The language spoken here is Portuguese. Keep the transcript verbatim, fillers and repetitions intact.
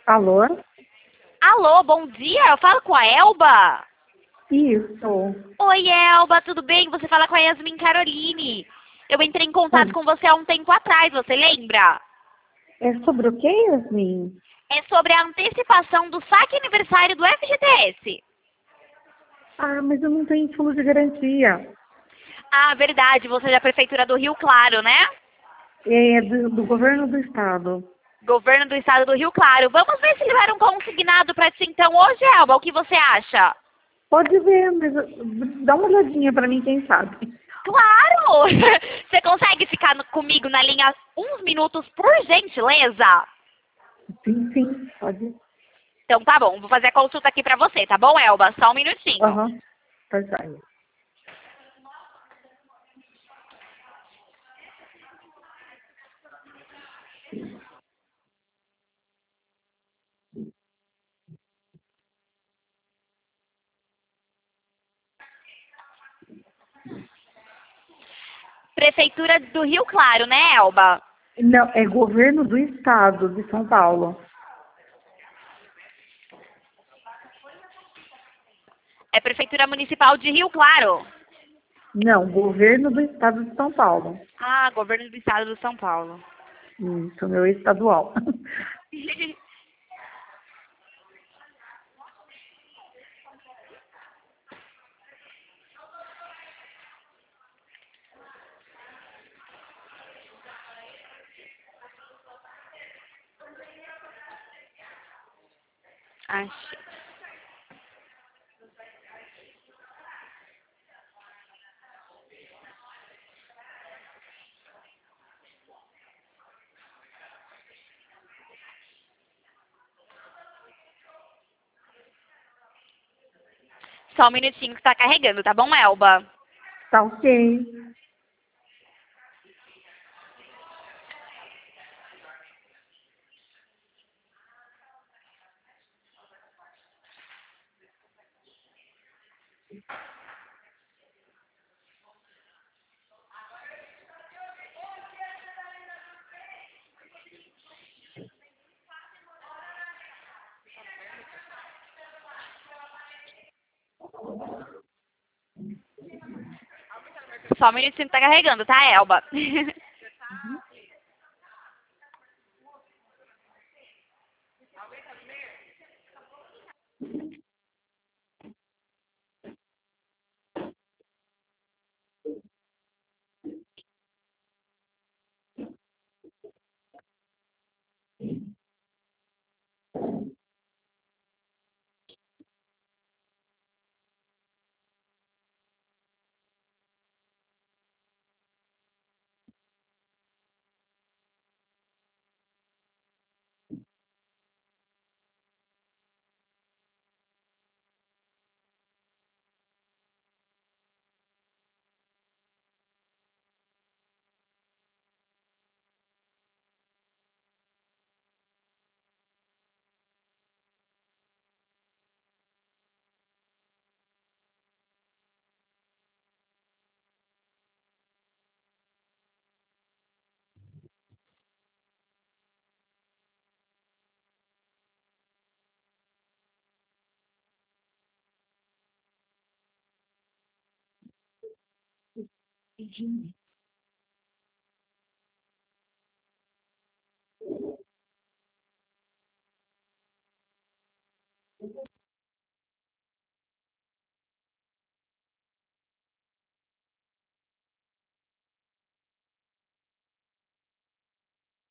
Alô? Alô, bom dia, eu falo com a Elba? Isso. Oi, Elba, tudo bem? Você fala com a Yasmin Caroline. Eu entrei em contato com você há um tempo atrás, você lembra? É sobre o que, Yasmin? É sobre a antecipação do saque aniversário do F G T S. Ah, mas eu não tenho fundo de garantia. Ah, verdade, você é da Prefeitura do Rio Claro, né? É do, do governo do estado. Governo do Estado do Rio Claro. Vamos ver se liberam um consignado para ti então hoje, Elba, o que você acha? Pode ver, mas uh, dá uma olhadinha pra mim, quem sabe. Claro! Você consegue ficar no- comigo na linha uns minutos, por gentileza? Sim, sim, pode. Então tá bom, vou fazer a consulta aqui pra você, tá bom, Elba? Só um minutinho. Aham, tá joia. Prefeitura do Rio Claro, né, Elba? Não, é governo do estado de São Paulo. É Prefeitura Municipal de Rio Claro. Não, governo do estado de São Paulo. Ah, Governo do Estado de São Paulo. Isso, meu estadual. Achei. Só um minutinho que tá carregando, tá bom, Elba? Tá ok. Só um minutinho que tá carregando, tá, Elba?